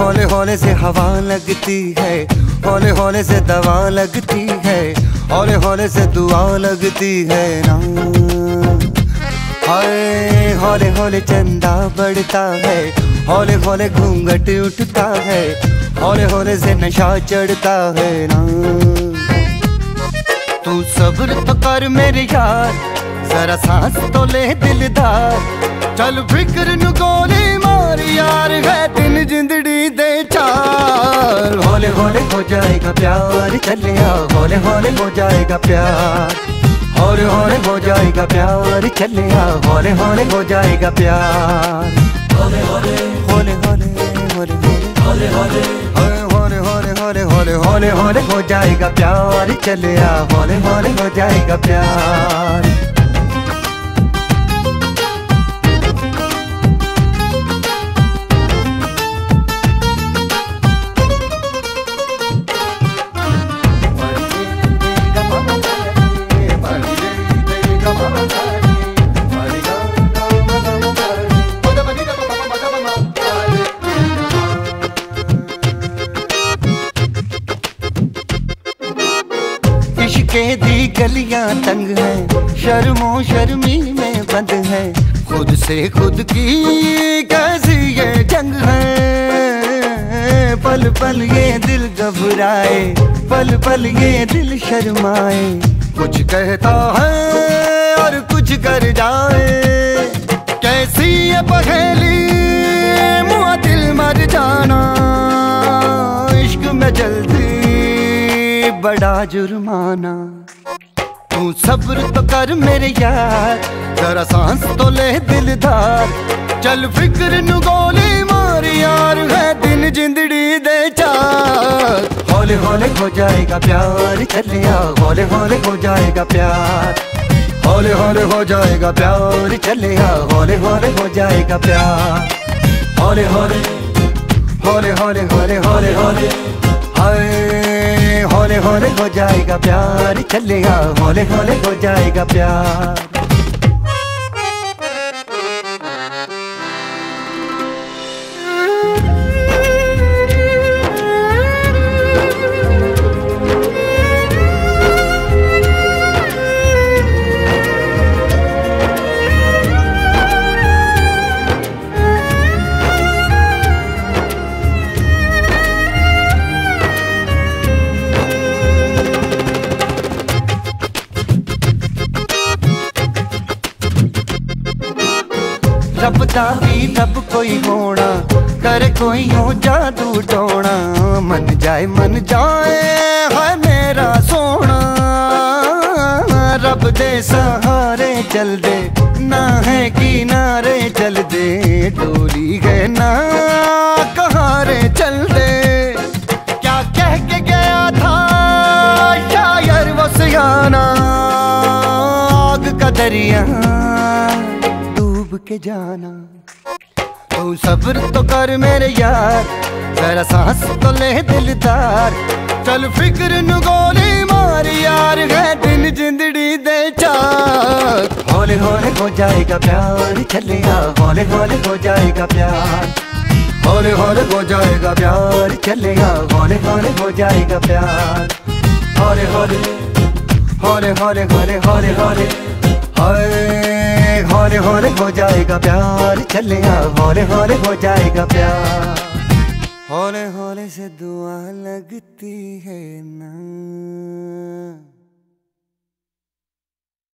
हौले हौले से हवा लगती है, हौले हौले से दवा लगती है, हौले हौले से दुआ लगती है ना। हाय हौले हौले चंदा बढ़ता है, हौले हौले घूंघट उठता है, हौले हौले से नशा चढ़ता है ना। तू सब्र तो कर मेरे यार, जरा सांस तो ले दिलदार, चल फिक्र नु गोली मार यार, है दिन जिंदड़ी दे चार। हौले हौले हो जाएगा प्यार, चले आ हौले हौले हो जाएगा प्यार, हौले हौले हो जाएगा प्यार, चले आ हौले हौले हो जाएगा प्यार। हौले हौले हौले हौले हौले हौले हौले हौले हौले हौले हौले हौले हौले हो जाएगा प्यार, चले आ हौले हौले हो जाएगा प्यार। इश्क़े दी गलियां तंग है, शर्मो शर्मी में बंद है, खुद से खुद की कैसी ये जंग है। पल पल ये दिल घबराए, पल पल ये दिल शर्माए, कुछ कहता है और कुछ कर जाए, कैसी ये पहेली मुआ दिल मर जाना। इश्क में जल्दी बड़ा जुर्माना, तू सब्र तो कर मेरे यार, जरा सांस तो ले दिलदार, चल फिक्र नु गोली मार यार, है दिन जिंदड़ी दे चार। हौले हौले हो जाएगा प्यार, चले आ हौले हौले हो जाएगा प्यार, हौले हौले हो जाएगा प्यार, चले आ हौले हौले हो जाएगा प्यार। हौले हौले हौले हौले हौले हौले हौले हाय हौले हौले हो जाएगा प्यार, चले आ हौले हौले हो जाएगा प्यार। रब दा भी रब कोई होना, करे कोई हो जादू टोना, मन जाए है मेरा सोना। रब दे सहारे चल दे, ना है किनारे चल दे, डोली है ना कहारे चल दे। क्या कह के गया था शायर वो सियाना, आग का दरिया के जाना। तू सब्र तो कर मेरे यार, जरा सांस तो ले दिलदार, चल फिक्र नु गोली मार यार, है दिन जिंदड़ी दे चार। हौले हौले हो जाएगा प्यार, चले आ हौले हौले हो जाएगा प्यार, हौले हौले हो जाएगा प्यार, चले आ हौले हौले हो जाएगा प्यार। हौले हौले हौले हौले हौले हौले हौले हाय हौले हौले हो जाएगा प्यार, चले आ हौले हौले हो जाएगा प्यार। हौले हौले से दुआ लगती है ना।